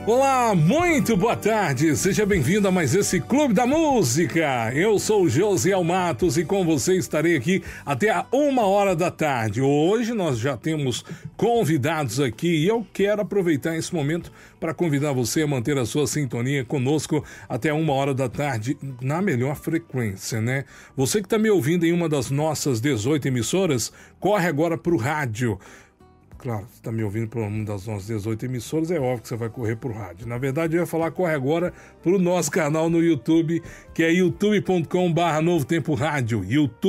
Olá, muito boa tarde, seja bem-vindo a mais esse Clube da Música. Eu sou o Josiel Matos e com você estarei aqui até a 1h da tarde. Hoje nós já temos convidados aqui e eu quero aproveitar esse momento para convidar você a manter a sua sintonia conosco até 1h da tarde na melhor frequência, né? Você que está me ouvindo em uma das nossas 18 emissoras, corre agora para o rádio. Claro, você está me ouvindo por uma das nossas 18 emissoras, é óbvio que você vai correr pro rádio. Na verdade, eu ia falar, corre agora pro nosso canal no YouTube, que é youtube.com/Novo Tempo Rádio,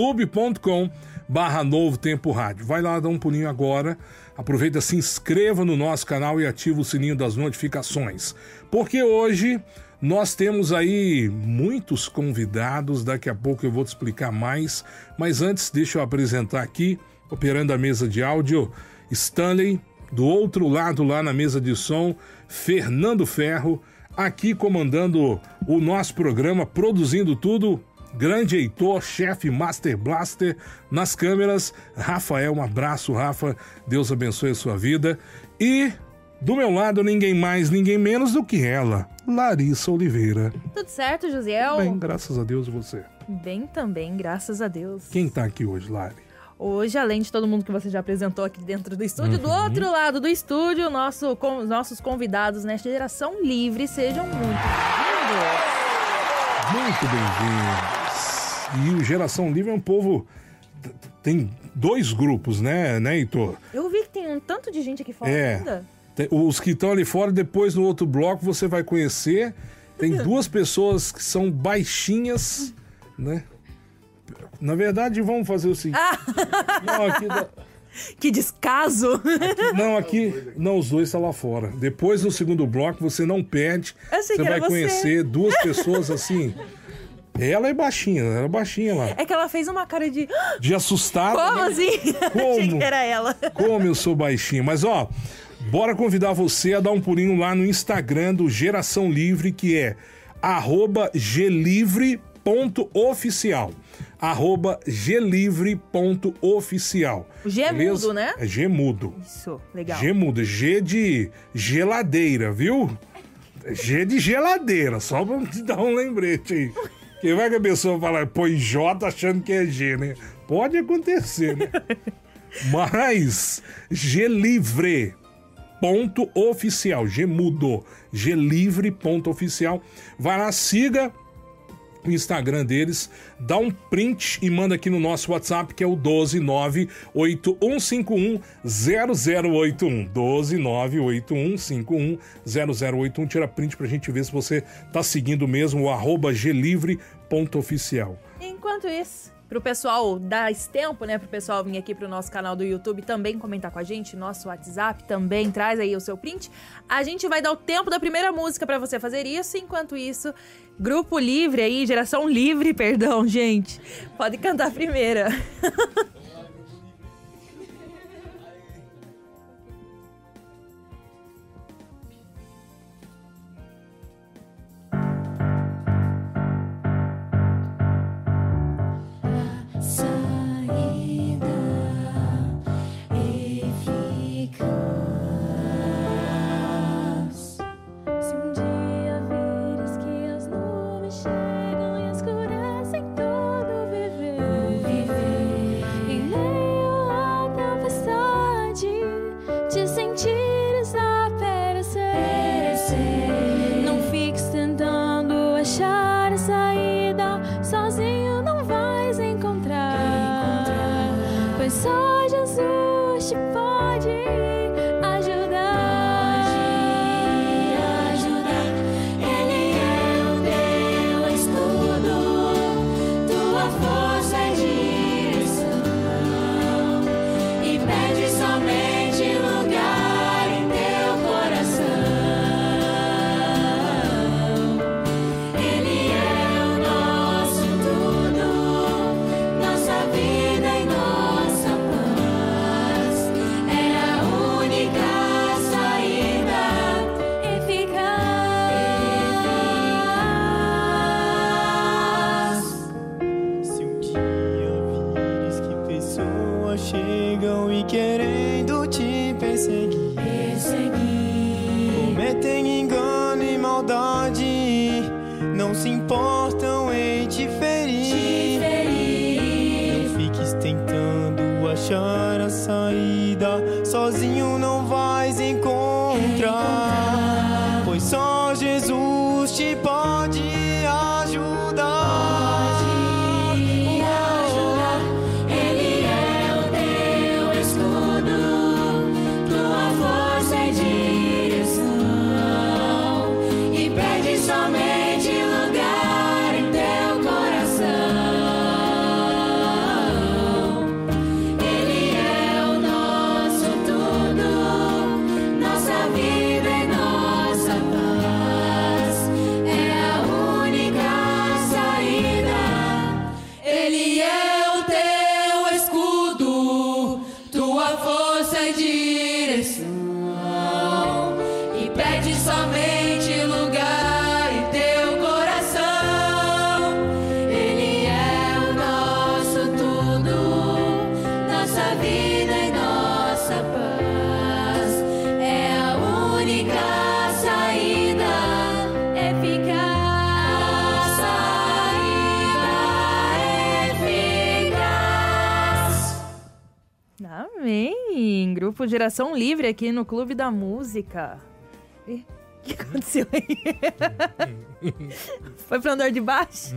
youtube.com/Novo Tempo Rádio. Vai lá dar um pulinho agora, aproveita, se inscreva no nosso canal e ativa o sininho das notificações. Porque hoje nós temos aí muitos convidados, daqui a pouco eu vou te explicar mais. Mas antes, deixa eu apresentar aqui, operando a mesa de áudio, Stanley, do outro lado lá na mesa de som, Fernando Ferro, aqui comandando o nosso programa, produzindo tudo, grande Heitor, chefe Master Blaster, nas câmeras, Rafael, um abraço, Rafa, Deus abençoe a sua vida, e do meu lado ninguém mais, ninguém menos do que ela, Larissa Oliveira. Tudo certo, Josiel? Bem, graças a Deus, e você? Bem também, graças a Deus. Quem tá aqui hoje, Lari? Hoje, além de todo mundo que você já apresentou aqui dentro do estúdio, do outro lado do estúdio, nossos convidados nesta Geração Livre, sejam muito bem-vindos. Muito bem-vindos. E o Geração Livre é um povo... Tem dois grupos, né, Heitor? Eu vi que tem um tanto de gente aqui fora ainda. Os que estão ali fora, depois no outro bloco você vai conhecer. Tem duas pessoas que são baixinhas, né? Na verdade, vamos fazer o seguinte. Não, aqui que descaso! Não, os dois estão lá fora. Depois, no segundo bloco, você não perde. Você vai conhecer duas pessoas assim. Ela é baixinha lá. É que ela fez uma cara de assustada. Como assim? Achei que era ela. Como eu sou baixinho. Mas, ó, bora convidar você a dar um pulinho lá no Instagram do Geração Livre, que é @glivre.oficial. @glivre.oficial. O G é mudo, né? É G mudo. Isso, legal. G mudo, G de geladeira, viu? G de geladeira, só pra te dar um lembrete aí. Que vai que a pessoa fala, põe J achando que é G, né? Pode acontecer, né? Mas glivre.oficial, G mudo, glivre.oficial. Vai lá, siga o Instagram deles, dá um print e manda aqui no nosso WhatsApp, que é o 12981510081. 12981510081. Tira print pra gente ver se você tá seguindo mesmo o @glivre.oficial. Enquanto isso, pro pessoal dar esse tempo, né, pro pessoal vir aqui pro nosso canal do YouTube também comentar com a gente, nosso WhatsApp também, traz aí o seu print. A gente vai dar o tempo da primeira música pra você fazer isso, enquanto isso, Grupo Livre aí, Geração Livre, perdão, gente, pode cantar a primeira. Cometem engano. não se importam em te ferir. Não fiques tentando achar a saída, sozinho não vais encontrar, pois só Jesus te pode ajudar. Ele é o teu escudo, tua força e direção, e pede somente lugar em teu coração. Ele é o nosso tudo, nossa vida e nossa paz, é a única saída. Ele é o teu escudo, tua força e direção, e pede somente lugar em teu coração. Ele é o nosso tudo, nossa vida e nossa paz, é a única saída eficaz, saída eficaz. Amém! Grupo Geração Livre aqui no Clube da Música. Ih, o que aconteceu aí? Foi pro andar de baixo?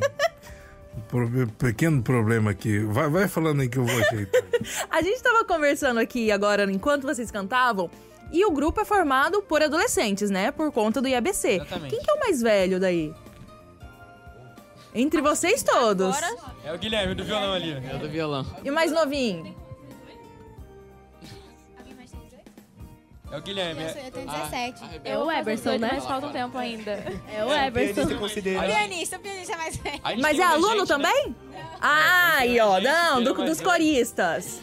Pequeno problema aqui. Vai falando aí que eu vou ajeitar. A gente tava conversando aqui agora, enquanto vocês cantavam, e o grupo é formado por adolescentes, né? Por conta do IABC. Exatamente. Quem que é o mais velho daí? Entre vocês todos. É o Guilherme do violão ali. É do violão. E o mais novinho? É o Guilherme. Eu tenho 17. É o Eberson, né? Mas falta um tempo ainda. É o Eberson. Pianista considera. O pianista é mais velho. A gente Mas tem é muita aluno gente, né? também? Ah, aí, ó. Não, dos coristas.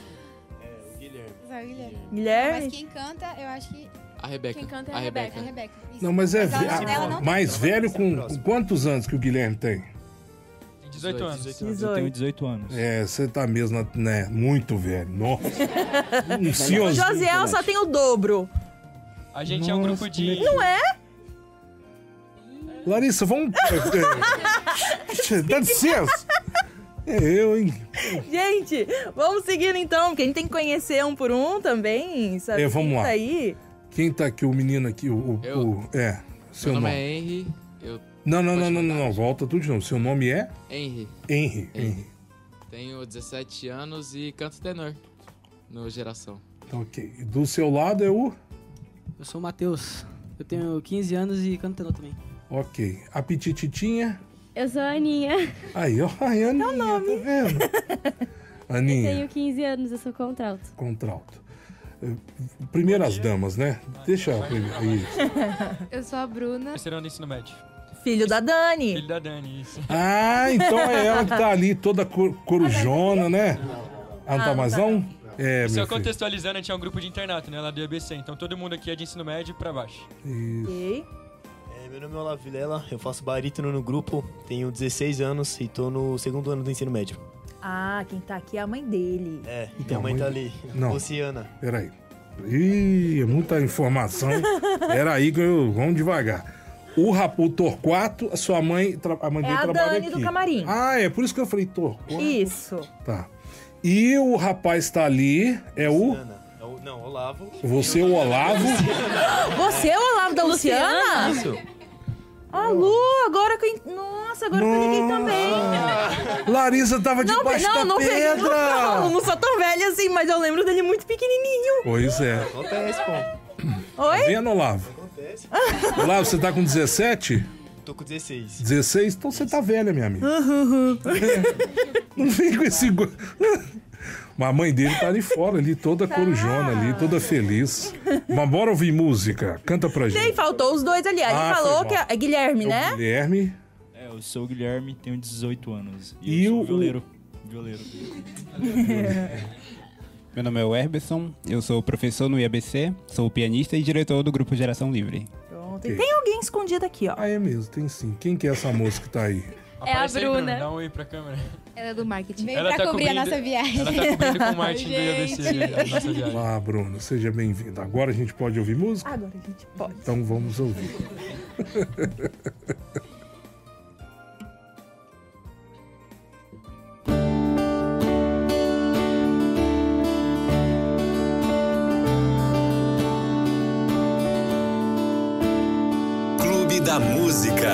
Guilherme? Mas quem canta, eu acho que... A Rebeca. Quem canta é a a Rebeca. É a Rebeca. Isso. Não, mas é Mas a dela não tem. mais velho com quantos anos que o Guilherme tem? Tem 18 anos. 18. 18 anos. É, você tá mesmo, né? Muito velho. Nossa. Um O senhorzinho. Josiel só tem o dobro. A gente é um grupo de... Não é? Larissa, vamos. Dá licença. É eu, hein? Gente, vamos seguindo então, porque a gente tem que conhecer um por um também, sabe? Vamos lá. Aí. Quem tá aqui, o menino aqui, seu Meu nome nome. é Henry. Não, volta tudo de novo. Seu nome é? Henry. Henry. Tenho 17 anos e canto tenor no Geração. Ok. Do seu lado é o? Eu sou o Matheus. Eu tenho 15 anos e canto tenor também. Ok. A Pitititinha? Eu sou a Aninha. Aí, ó. Ai, Aninha, tá vendo? Aninha. Tenho 15 anos, eu sou contralto. Contralto. Primeiras damas, né? Deixa eu... Isso. Eu sou a Bruna. Terceiro ano do ensino médio. Filho da Dani. Filho da Dani, isso. Ah, então é ela que tá ali, toda corujona, né? Ah, não tá mais não? É, Só meu filho. contextualizando, a gente é um grupo de internato, né? Lá do IABC. Então todo mundo aqui é de ensino médio pra baixo. Isso. Ok. Meu nome é Olavo Vilela, eu faço barítono no grupo, tenho 16 anos e tô no segundo ano do ensino médio. Ah, quem tá aqui é a mãe dele. É, Então, minha mãe tá mãe- ali, Não. Luciana. Peraí. Ih, muita informação. Peraí que vamos devagar. O Torquato, a sua mãe, a mãe É dele a trabalha Dani aqui. do camarim. Ah, é por isso que eu falei Torquato. Isso. Tá. E o rapaz tá ali, é o... Luciana. Não, Olavo. Você, o Olavo. Você é o Olavo da Luciana? Isso. A Lu, agora que eu... Nossa, agora que eu liguei também. Larissa tava debaixo da pedra. Não sou tão velha assim, mas eu lembro dele muito pequenininho. Pois é. Acontece, pô. Tá Oi? vendo, Olavo? Acontece. Olavo, você tá com 17? Tô com 16. 16? Então você tá velha, minha amiga. Não vem com esse... Mas a mãe dele tá ali fora, ali, toda corujona ali, toda feliz. Mas bora ouvir música. Canta pra E aí, gente. faltou os dois ali. Aí Ah, ele falou foi que mal. é Guilherme, né? O Guilherme. Eu sou o Guilherme, tenho 18 anos. E eu o- sou violeiro. Meu nome é Werberson, eu sou professor no IABC, sou pianista e diretor do Grupo Geração Livre. Pronto. Ok. E tem alguém escondido aqui, ó. Ah, é mesmo, tem sim. Quem que é essa moça que tá aí? É a Aparece aí, Bruna. Dá um oi pra câmera. Ela é do marketing. Veio pra cobrir a nossa viagem. Ela tá cobrindo com o Martin do IABC a nossa viagem. Olá, Bruna, seja bem-vinda. Agora a gente pode ouvir música? Agora a gente pode. Então vamos ouvir. da Música.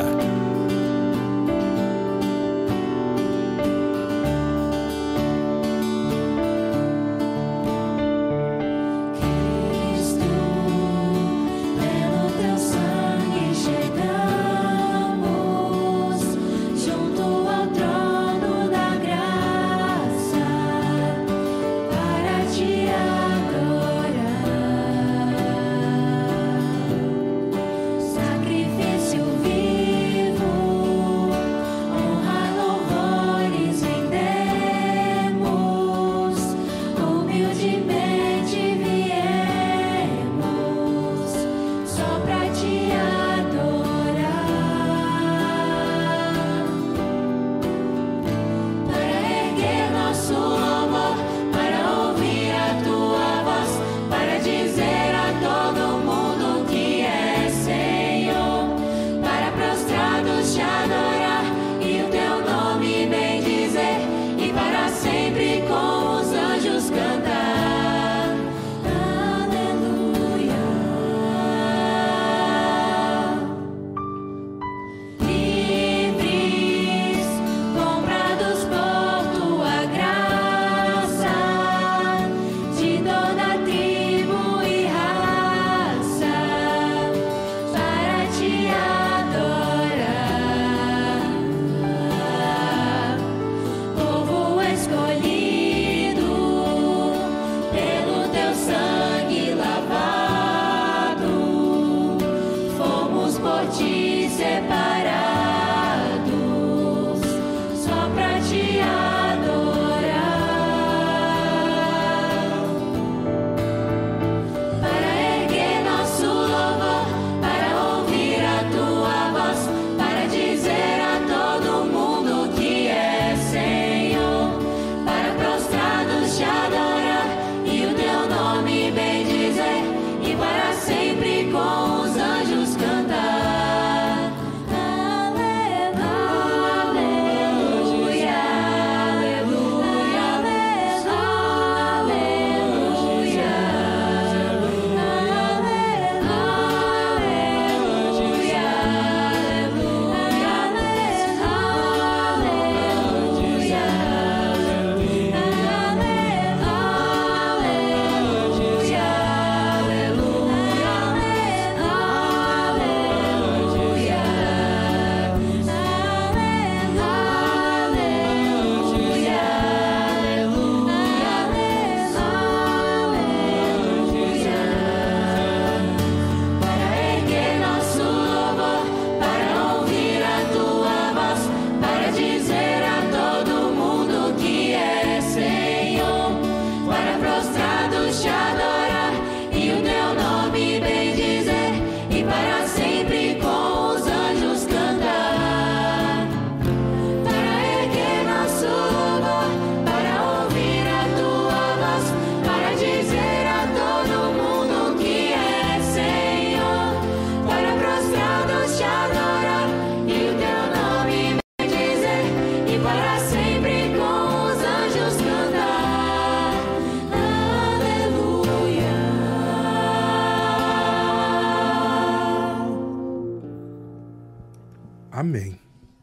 Amém.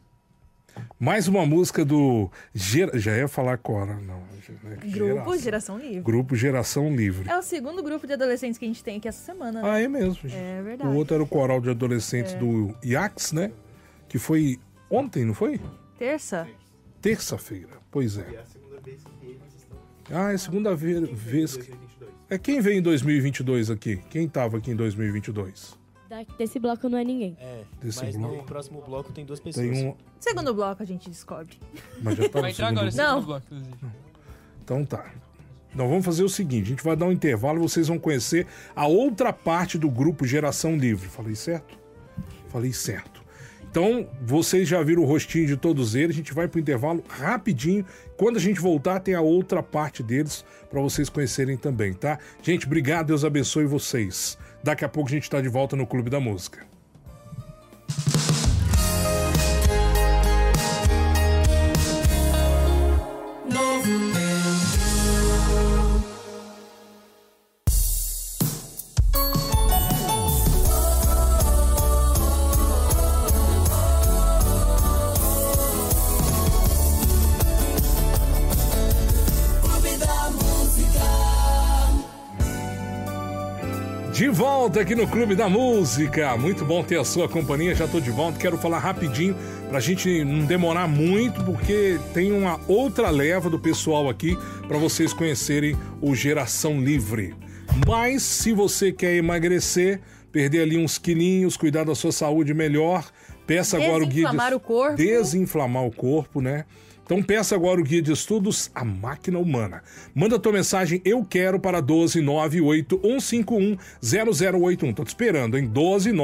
Mais uma música do... Já ia falar Cora, não. Grupo Geração Livre. Grupo Geração Livre. É o segundo grupo de adolescentes que a gente tem aqui essa semana, né? Ah, é mesmo. Gente. É verdade. O outro era o coral de adolescentes do IACS, né? Que foi ontem, não foi? Terça? Terça-feira, pois é. Ah, é a segunda vez que... É quem veio em 2022 aqui? Quem tava aqui em 2022? Desse bloco não é ninguém. Mas no próximo bloco tem duas pessoas. Segundo bloco a gente descobre. Mas já tá vai entrar agora, segundo bloco, inclusive. Então tá. Então vamos fazer o seguinte, a gente vai dar um intervalo e vocês vão conhecer a outra parte do grupo Geração Livre. Falei certo? Falei certo. Então, vocês já viram o rostinho de todos eles, a gente vai pro intervalo rapidinho. Quando a gente voltar, tem a outra parte deles para vocês conhecerem também, tá? Gente, obrigado, Deus abençoe vocês. Daqui a pouco a gente tá de volta no Clube da Música. De volta aqui no Clube da Música. Muito bom ter a sua companhia. Já tô de volta. Quero falar rapidinho pra gente não demorar muito, porque tem uma outra leva do pessoal aqui pra vocês conhecerem o Geração Livre. Mas se você quer emagrecer, perder ali uns quilinhos, cuidar da sua saúde melhor, peça agora o guia Desinflamar o corpo. Desinflamar o corpo, né? Então peça agora o guia de estudos A Máquina Humana. Manda tua mensagem Eu Quero para 12981510081. Tô te esperando, hein?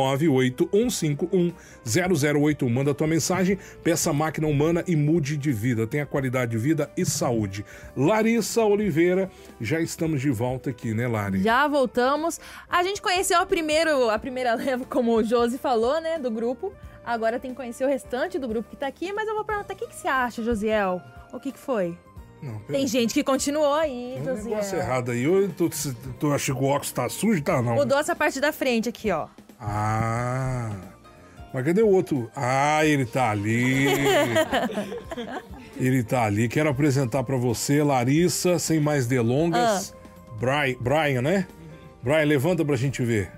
12981510081. Manda tua mensagem, peça A Máquina Humana e mude de vida. Tenha qualidade de vida e saúde. Larissa Oliveira, já estamos de volta aqui, né, Lari? Já voltamos. A gente conheceu a primeira leva, como o Josi falou, né, do grupo. Agora tem que conhecer o restante do grupo que tá aqui, mas eu vou perguntar, o que você acha, Josiel? O que foi? Não, tem gente que continuou aí, Tem Josiel. um negócio errado aí. Tu acha que o óculos tá sujo? Tá, não. Mudou essa parte da frente aqui, ó. Ah, mas cadê o outro? Ah, ele tá ali. Ele tá ali. Quero apresentar pra você, Larissa, sem mais delongas. Brian, né? Brian, levanta pra gente ver.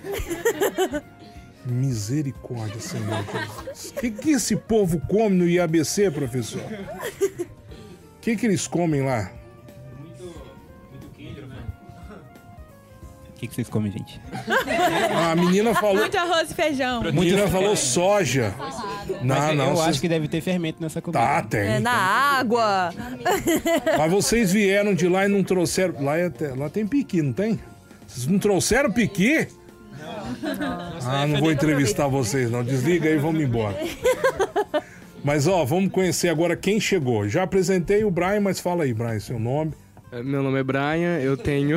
Misericórdia, Senhor Jesus. O que esse povo come no IABC, professor? O que eles comem lá? Muito queijo, né? O que vocês comem, gente? A menina falou... Muito arroz e feijão. A menina falou soja. Eu acho que deve ter fermento nessa comida. Tá, tem. É na água. Mas vocês vieram de lá e não trouxeram... Lá tem piqui, não tem? Vocês não trouxeram piqui? Não vou entrevistar vocês, não. Desliga aí e vamos embora. Mas, vamos conhecer agora quem chegou. Já apresentei o Brian, mas fala aí, Brian, seu nome. Meu nome é Brian, eu tenho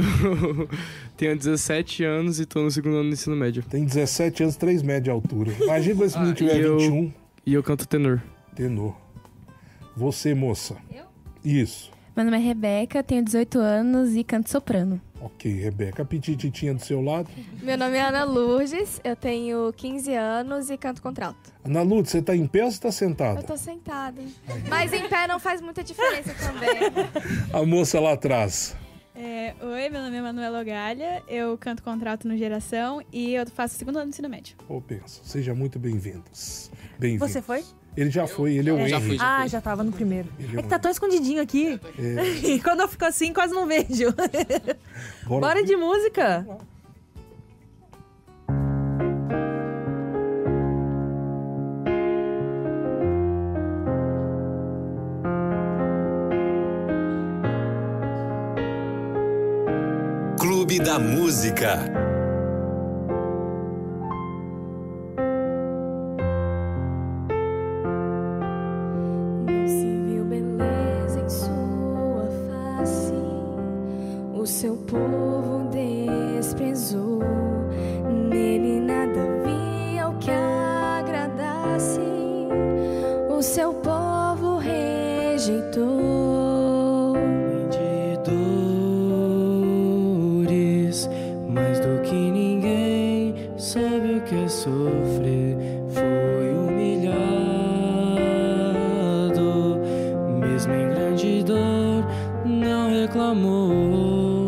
17 anos e tô no segundo ano do ensino médio. Tem 17 anos, 3 metros de altura. Imagina se esse menino tiver 21. E eu canto tenor. Tenor. Você, moça. Eu? Isso. Meu nome é Rebeca, tenho 18 anos e canto soprano. Ok, Rebeca. A petititinha do seu lado. Meu nome é Ana Lourdes, eu tenho 15 anos e canto contralto. Ana Lourdes, você tá em pé ou você tá sentada? Eu tô sentada. Mas em pé não faz muita diferença também. A moça lá atrás. Oi, meu nome é Manuela Ogalha, eu canto contralto no Geração e eu faço o segundo ano do ensino médio. Pensa, seja muito bem-vindos. Bem-vindos. Você foi? Ele já foi, ele é o Henry. Já tava no primeiro. Ele É que tá tão escondidinho aqui. E quando eu fico assim, quase não vejo. Bora de música. Clube da Música. O seu povo desprezou, nele nada havia o que agradasse, o seu povo rejeitou. De dores, mais do que ninguém sabe o que é sofrer, foi humilhado, mesmo em grande dor, não reclamou.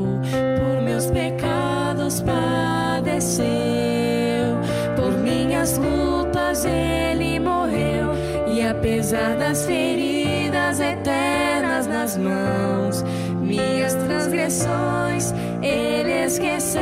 Padeceu, por minhas lutas ele morreu, e apesar das feridas eternas nas mãos, minhas transgressões ele esqueceu.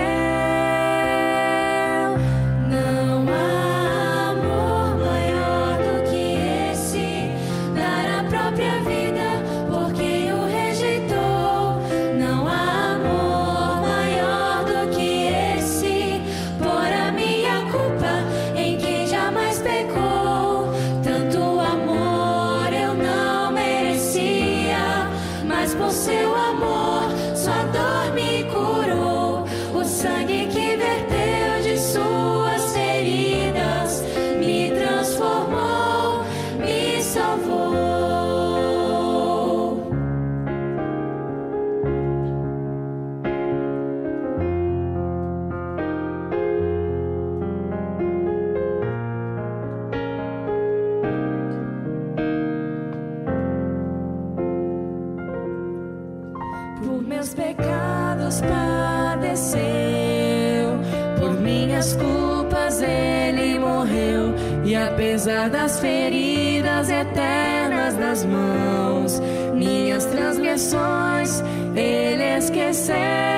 Não há amor maior do que esse, dar a própria vida por quem o rejeitou. Não há amor maior do que esse, por a minha culpa em quem jamais pecou. Tanto amor eu não merecia, mas por seu amor sua dor me curou. O sangue que minhas culpas ele morreu, e apesar das feridas eternas nas mãos, minhas transgressões ele esqueceu.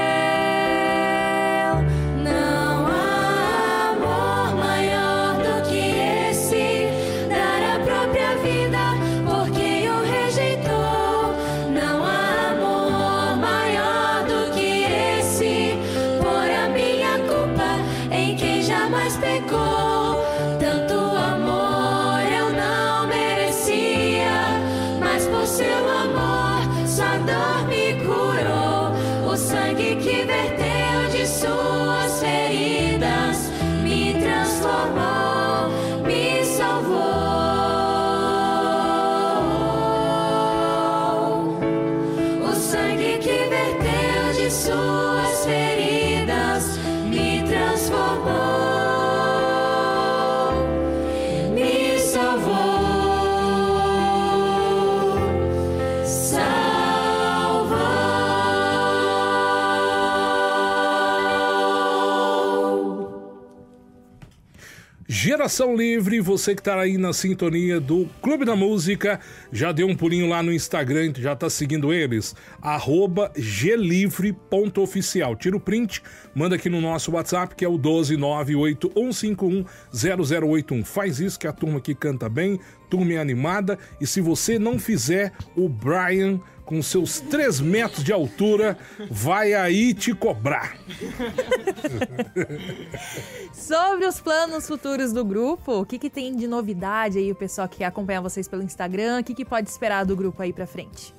Não há amor maior do que esse, dar a própria vida por quem o rejeitou. Não há amor maior do que esse, por a minha culpa em quem jamais pecou. Tanto amor eu não merecia, mas por seu amor sua dor me curou. O sangue que verteu de suas feridas me transformou, me salvou. O sangue que verteu de suas feridas me transformou, me salvou, Geração Livre, você que tá aí na sintonia do Clube da Música, já deu um pulinho lá no Instagram, já tá seguindo eles, @glivre.oficial. Tira o print, manda aqui no nosso WhatsApp, que é o 12981510081. Faz isso que a turma aqui canta bem, turma é animada, e se você não fizer, o Brian, com seus 3 metros de altura, vai aí te cobrar. Sobre os planos futuros do grupo, o que tem de novidade aí, o pessoal que acompanha vocês pelo Instagram, o que pode esperar do grupo aí pra frente?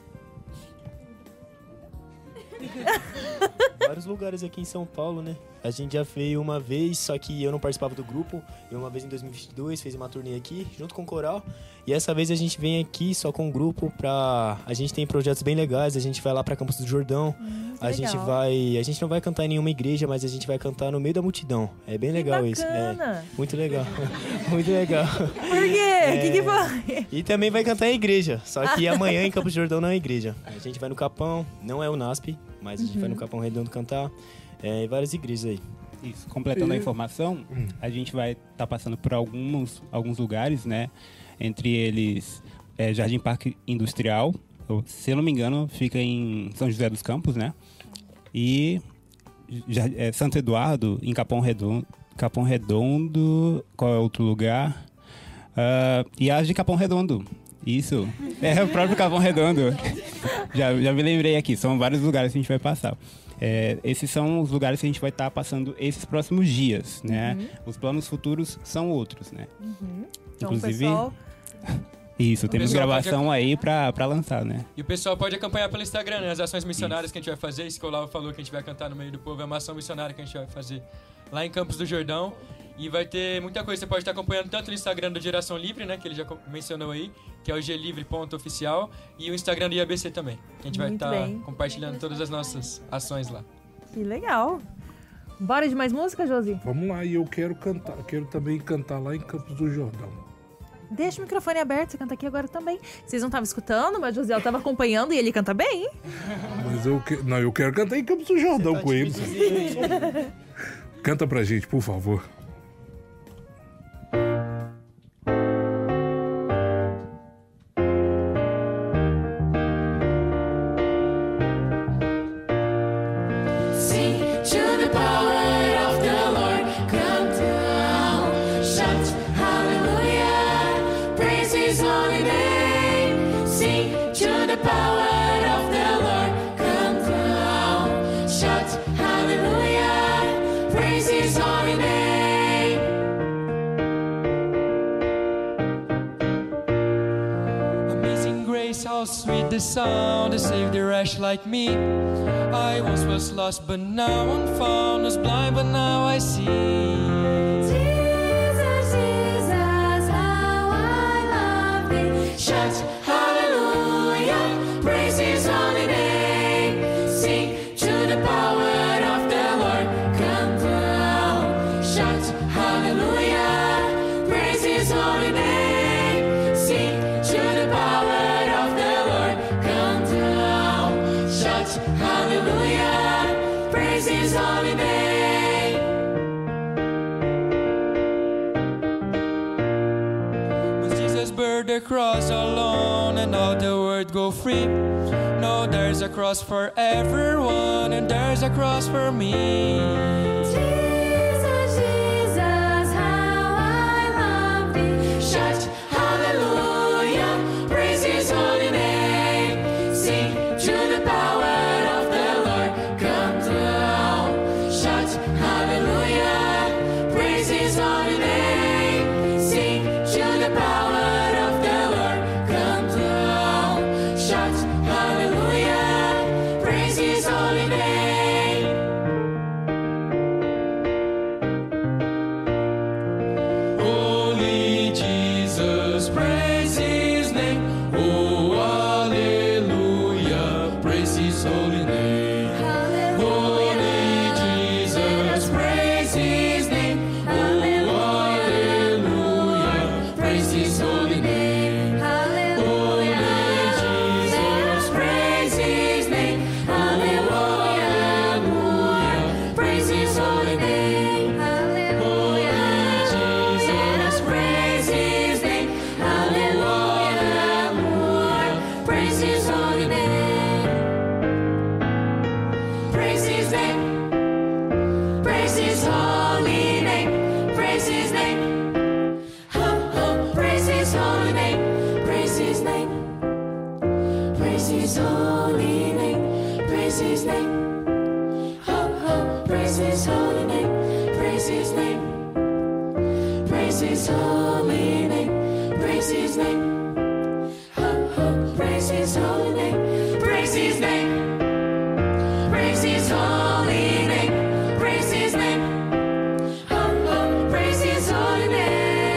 Vários lugares aqui em São Paulo, né? A gente já veio uma vez, só que eu não participava do grupo. E uma vez em 2022, fez uma turnê aqui, junto com o coral. E essa vez a gente vem aqui só com o grupo pra... A gente tem projetos bem legais, a gente vai lá pra Campos do Jordão. A gente não vai cantar em nenhuma igreja, mas a gente vai cantar no meio da multidão. É bem legal isso. É, muito legal. Muito legal. Por quê? Que foi? E também vai cantar em igreja, só que amanhã em Campos do Jordão não é igreja. A gente vai no Capão, não é o NASP, mas a gente vai no Capão Redondo cantar. Em várias igrejas aí. Isso, completando a informação, a gente vai estar passando por alguns lugares, né? Entre eles, Jardim Parque Industrial, se eu não me engano, fica em São José dos Campos, né? E Santo Eduardo, em Capão Redondo, qual é outro lugar? E as de Capão Redondo. Isso, é o próprio Capão Redondo. já me lembrei aqui, são vários lugares que a gente vai passar. Esses são os lugares que a gente vai estar passando esses próximos dias, né? Os planos futuros são outros, né? Então, inclusive, pessoal... Isso, temos gravação aí pra lançar, né? E o pessoal pode acompanhar pelo Instagram, né? As ações missionárias que a gente vai fazer. Isso que o Olavo falou que a gente vai cantar no meio do povo. É uma ação missionária que a gente vai fazer lá em Campos do Jordão. E vai ter muita coisa. Você pode estar acompanhando tanto no Instagram do Geração Livre, né? Que ele já mencionou aí, que é o glivre.oficial. E o Instagram do IABC também. Que a gente vai estar compartilhando todas as nossas ações lá. Que legal. Bora de mais música, Josi? Vamos lá, e eu quero cantar. Quero também cantar lá em Campos do Jordão. Deixa o microfone aberto, você canta aqui agora também. Vocês não estavam escutando, mas o Josiel estava acompanhando e ele canta bem, hein? Mas eu quero cantar em Campos do Jordão com eles. Canta pra gente, por favor. How sweet the sound to save the wretch like me. I once was lost, but now I'm found. Was blind, but now I see. Jesus, Jesus, how I love thee. Shout hallelujah, praise his holy name. Sing to the power of the Lord, come down. Shout hallelujah, praise his holy name. Sing to the power of the Lord, come down. Shout hallelujah, praise his holy name. the cross alone and all the world go free. No, there's a cross for everyone and there's a cross for me. Jesus, Jesus, how I love thee. Shout hallelujah, praise his holy name. Sing to the power of the Lord, come down. Shout hallelujah, praise his holy name. Sing to the power of the Lord, come down. Shout hallelujah, praise his holy name. Holy Jesus, praise his name. Oh, hallelujah, praise his holy name. Holy Jesus, praise his name. Oh, hallelujah, praise his holy name. Holy Jesus, praise his name. Hallelujah, praise his holy name. Holy Jesus, praise his name. Hallelujah, praise his holy name. Praise his name. Praise his holy name. Praise his name. Ho, ho, praise his holy name. Praise his name. Praise his holy name. Praise his name. Ho, ho, praise his holy name. Praise his name. Praise his holy name. Praise his name. Ho, ho, praise his holy name. Praise his name. Praise his holy name. Praise his name. Ho, ho, praise his holy name.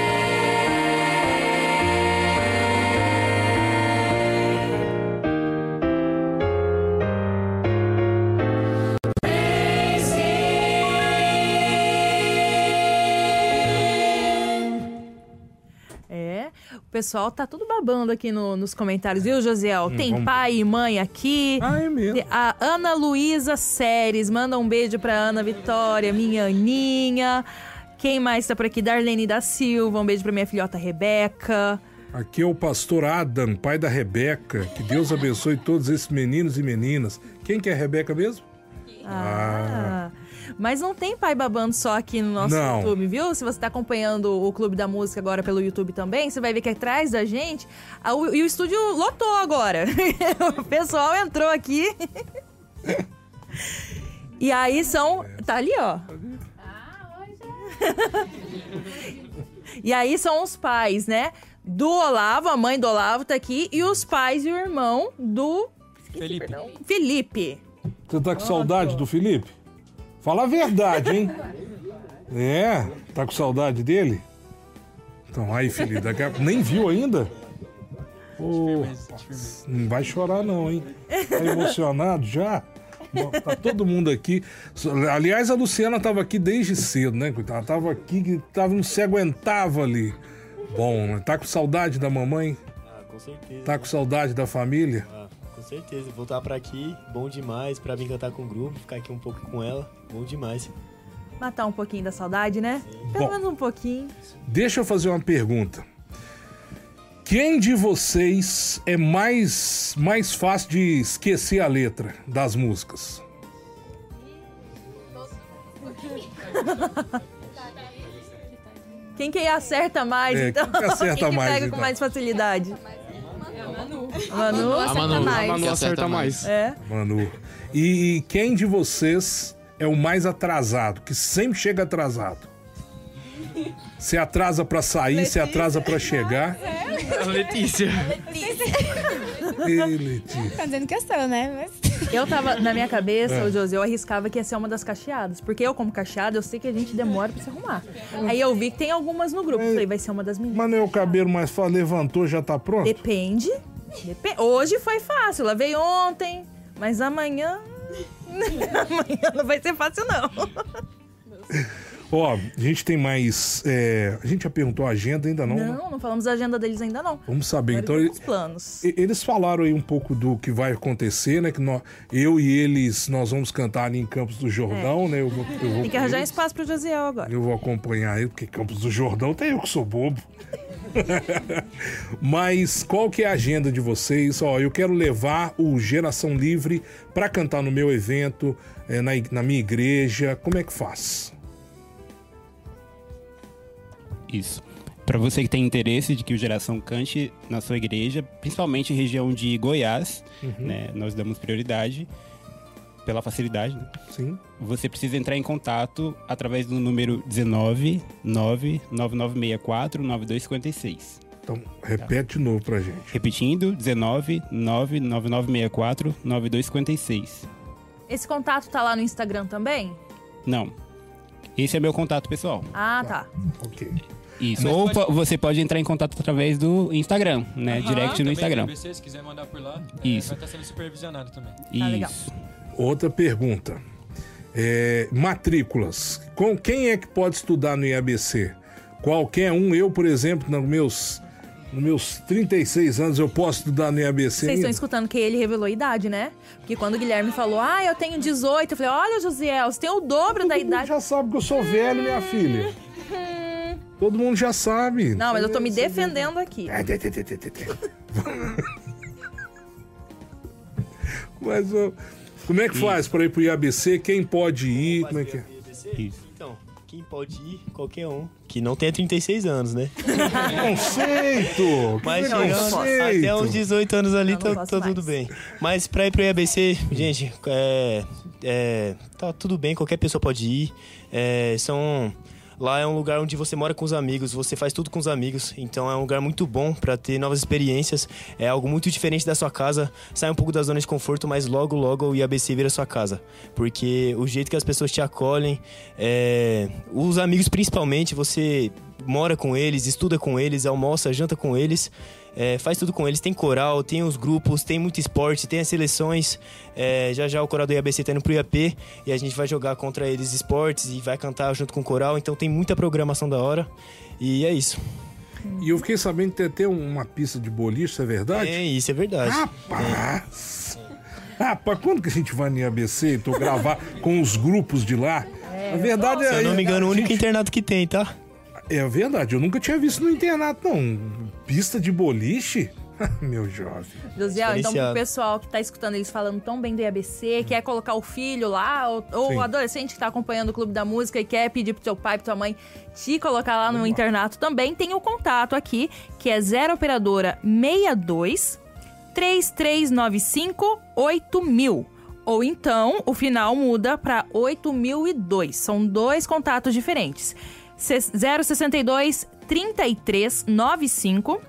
Praise É, o pessoal tá tudo babando aqui nos comentários, viu, Josiel? Tem vamos- pai e mãe aqui. Ah, é mesmo? A Ana Luísa Séries, manda um beijo pra Ana Vitória, minha Aninha. Quem mais tá por aqui? Darlene da Silva, um beijo pra minha filhota Rebeca. Aqui é o pastor Adam, pai da Rebeca. Que Deus abençoe todos esses meninos e meninas. Quem que é a Rebeca mesmo? Mas não tem pai babando só aqui no nosso Não. YouTube, viu? Se você tá acompanhando o Clube da Música agora pelo YouTube também, você vai ver que atrás da gente, e o estúdio lotou agora. O pessoal entrou aqui. E aí são... Tá ali, ó. E aí são os pais, né? Do Olavo, a mãe do Olavo tá aqui, e os pais e o irmão do... Felipe. Você tá com saudade do Felipe? Fala a verdade, hein? É? Tá com saudade dele? Então, aí, Felipe, nem viu ainda? Ô, rapaz, não vai chorar não, hein? Tá emocionado já? Bom, tá todo mundo aqui. Aliás, a Luciana tava aqui desde cedo, né? Ela tava aqui, não se aguentava ali. Bom, tá com saudade da mamãe? Ah, com certeza. Tá com saudade da família? Ah, com certeza. Voltar pra aqui, bom demais. Pra vir cantar com o grupo, ficar aqui um pouco com ela, bom demais. Matar um pouquinho da saudade, né? Pelo menos um pouquinho. Deixa eu fazer uma pergunta. Quem de vocês é mais fácil de esquecer a letra das músicas? Quem que acerta mais, então? Quem que acerta Quem que mais, pega então? com mais facilidade? A Manu acerta mais. É. Manu. E quem de vocês é o mais atrasado, que sempre chega atrasado? Se atrasa pra sair, se atrasa pra chegar. Letícia. Ei, Letícia. Tá dizendo que eu sou, né? Mas... Eu tava, na minha cabeça, É. o José, eu arriscava que ia ser uma das cacheadas. Porque eu, como cacheada, eu sei que a gente demora pra se arrumar. Aí eu vi que tem algumas no grupo. Falei, vai ser uma das meninas. Mas não é o cabelo mais fácil, levantou, já tá pronto? Depende. Hoje foi fácil, lavei ontem. Mas amanhã... amanhã não vai ser fácil, não. Ó, a gente tem mais... A gente já perguntou a agenda ainda não? né? Não falamos da agenda deles ainda não. Vamos saber. Agora Então, temos planos. eles falaram aí um pouco do que vai acontecer, né? Que eu e eles, nós vamos cantar ali em Campos do Jordão, né? Eu vou Tem que com arranjar eles. espaço pro Josiel agora. Eu vou acompanhar ele, porque Campos do Jordão tem eu que sou bobo. Mas qual que é a agenda de vocês? Ó, eu quero levar o Geração Livre para cantar no meu evento, na minha igreja. Como é que faz? Isso. Para você que tem interesse de que o Geração cante na sua igreja, principalmente em região de Goiás, né, nós damos prioridade pela facilidade. Né? Sim. Você precisa entrar em contato através do número 19-99964-9256. Então, repete de novo pra gente. Repetindo, 19-99964-9256. Esse contato tá lá no Instagram também? Não. Esse é meu contato pessoal. Ah, tá. Ok. Isso. Ou você pode entrar em contato através do Instagram, né? Direct no Instagram. ABC, se quiser mandar por lá, Isso. vai estar sendo supervisionado também. Tá legal. Outra pergunta. Matrículas. Com quem é que pode estudar no IABC? Qualquer um. Eu, por exemplo, nos meus 36 anos, eu posso estudar no IABC. Vocês estão escutando que ele revelou a idade, né? Porque quando o Guilherme falou, eu tenho 18, eu falei, olha, Josiel, você tem o dobro da idade. Já sabe que eu sou velho, minha filha. Todo mundo já sabe. Não, mas eu tô me defendendo aqui. Mas como é que faz para ir pro IABC? Quem pode ir? Como é que é? Então, quem pode ir? Qualquer um. Que não tenha 36 anos, né? Conceito! Mas chegando até uns 18 anos ali, tá tudo bem. Mas pra ir pro IABC, gente, tá tudo bem, qualquer pessoa pode ir. Lá é um lugar onde você mora com os amigos, você faz tudo com os amigos, então é um lugar muito bom para ter novas experiências, é algo muito diferente da sua casa, sai um pouco da zona de conforto, mas logo o IABC vira sua casa, porque o jeito que as pessoas te acolhem, os amigos principalmente, você mora com eles, estuda com eles, almoça, janta com eles, faz tudo com eles, tem coral, tem os grupos, tem muito esporte, tem as seleções, já o coral do IABC tá indo pro IAP e a gente vai jogar contra eles esportes e vai cantar junto com o coral, então tem muita programação da hora e é isso. E eu fiquei sabendo que tem até uma pista de boliche, isso é verdade? Isso é verdade. Rapaz, quando que a gente vai no IABC e gravar com os grupos de lá? A verdade Se eu não me engano, o único internato que tem, tá? É verdade, eu nunca tinha visto no internato, não. Pista de boliche? Meu jovem. Josiel, então pro pessoal que tá escutando eles falando tão bem do IABC, quer colocar o filho lá, ou o adolescente que tá acompanhando o Clube da Música e quer pedir pro teu pai, pra tua mãe te colocar lá no internato também, tem o contato aqui, que é 0 operadora 62 3395 8000. Ou então, o final muda pra 8002. São dois contatos diferentes. 062 3395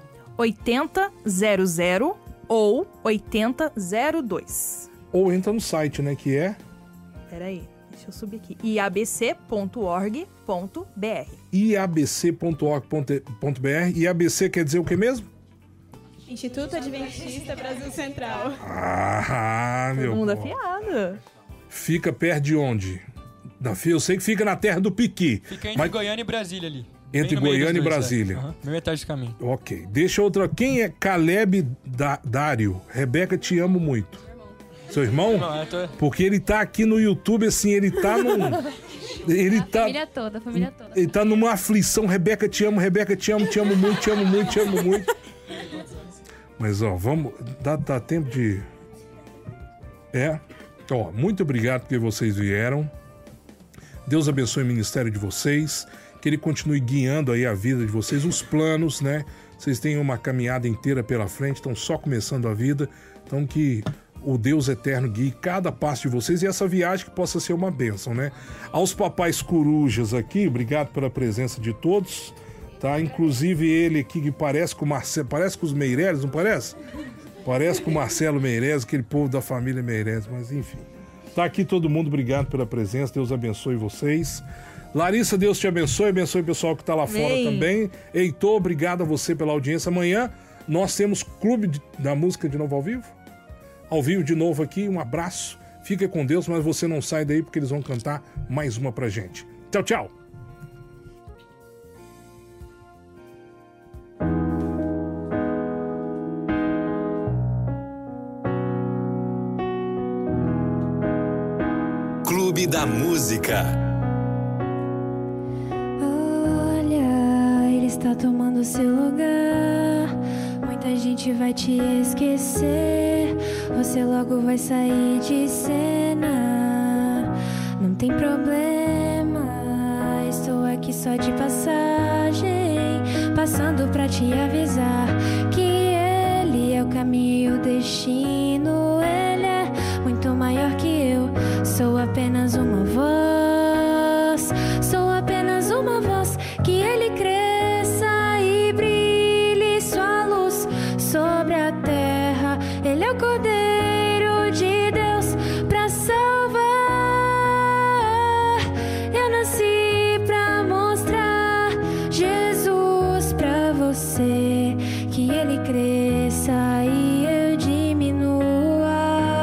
8000 ou 8002. Ou entra no site, né, que é... Peraí, deixa eu subir aqui. iabc.org.br. iabc.org.br. IABC quer dizer o que mesmo? Instituto Adventista Brasil Central. Meu Todo mundo afiado. Fica perto de onde? Eu sei que fica na terra do Piqui. Fica entre Goiânia e Brasília ali. Entre Goiânia e Brasília. Meia metade de caminho. Ok. Deixa outra. Quem é Caleb Dário? Rebeca, te amo muito. Seu irmão? Porque ele tá aqui no YouTube, assim, ele tá num... Família toda. Ele tá numa aflição. Rebeca, te amo muito, te amo muito. Mas, vamos... Dá tempo de... muito obrigado porque vocês vieram. Deus abençoe o ministério de vocês, que ele continue guiando aí a vida de vocês, os planos, né? Vocês têm uma caminhada inteira pela frente, estão só começando a vida, então que o Deus eterno guie cada passo de vocês e essa viagem que possa ser uma bênção, né? Aos papais corujas aqui, obrigado pela presença de todos, tá? Inclusive ele aqui que parece com o Marcelo, parece com os Meireles, não parece? Parece com o Marcelo Meireles, aquele povo da família Meireles, mas enfim. Tá aqui todo mundo, obrigado pela presença, Deus abençoe vocês. Larissa, Deus te abençoe o pessoal que tá lá fora também. Heitor, obrigado a você pela audiência. Amanhã nós temos Clube da Música de novo ao vivo. Ao vivo de novo aqui, um abraço. Fica com Deus, mas você não sai daí porque eles vão cantar mais uma pra gente. Tchau, tchau. Clube da Música. Olha, ele está tomando seu lugar. Muita gente vai te esquecer, você logo vai sair de cena. Não tem problema, estou aqui só de passagem, passando pra te avisar que ele é o caminho e o destino. Ele é muito maior que eu, sou apenas uma voz, sou apenas uma voz. Que ele cresça e brilhe sua luz sobre a terra. Ele é o Cordeiro de Deus pra salvar. Eu nasci pra mostrar Jesus pra você. Que ele cresça e eu diminua.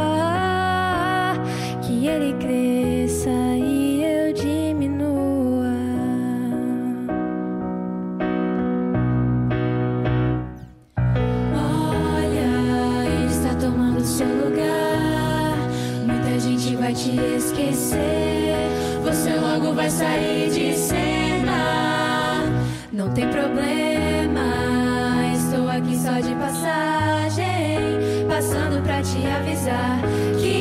Que ele cresça e eu diminua. Olha, ele está tomando seu lugar. Muita gente vai te esquecer, você logo vai sair de cena. Não tem problema, estou aqui só de passagem, passando pra te avisar que